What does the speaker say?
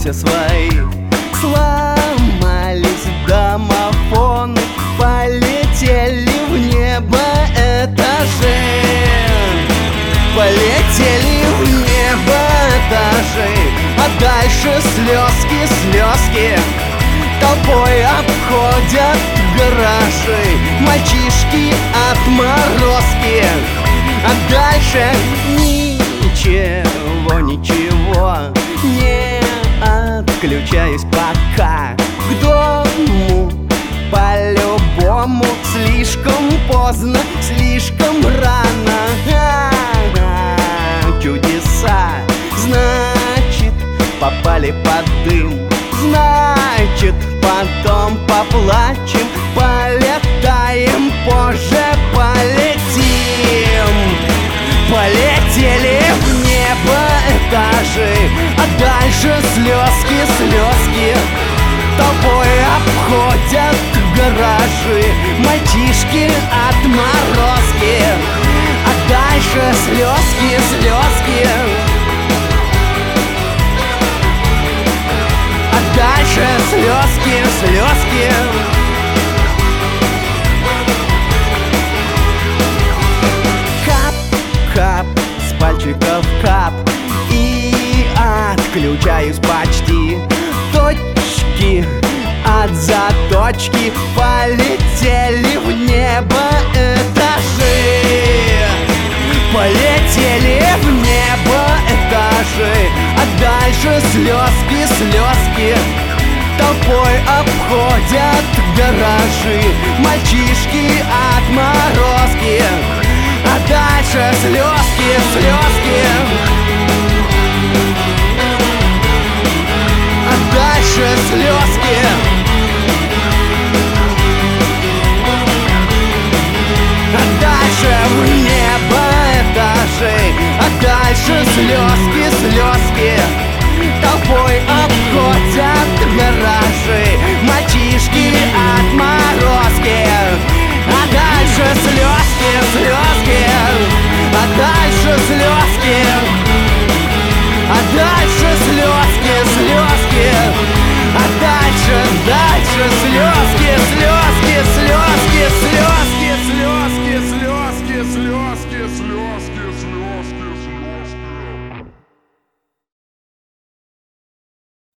все свои. Сломались домофоны, полетели в небо этажи. Полетели в небо этажи, а дальше слезки, слезки. Толпой обходят гаражи мальчишки отморозки. А дальше ничего, ничего, не отключаюсь пока. К дому по-любому слишком поздно, слишком рано. Чудеса, значит, попали под дым. Значит, потом поплачем, полетаем, позже полетим. Полетели в небо этажи, а дальше слезки, слезки. Толпой обходят гаражи мальчишки отморозки. А дальше слезки, слезки. А дальше слезки, слезки. Кап, с пальчиков кап, и отключаюсь почти. Точки от заточки полетели в небо этажи. Полетели в небо этажи, а дальше слезки, слезки. Толпой обходят гаражи мальчишки отморозки. А дальше слезки, слезки. А дальше слезки. А дальше в небо этажи, а дальше слезки, слезки. Толпой обходят гаражи мальчишки отморозки. А дальше слезки, слезки. А дальше слезки. А дальше слезки, слезки. А дальше слезки, слезки, слезки, слезки, слезки, слезки, слезки, слезки, слезки.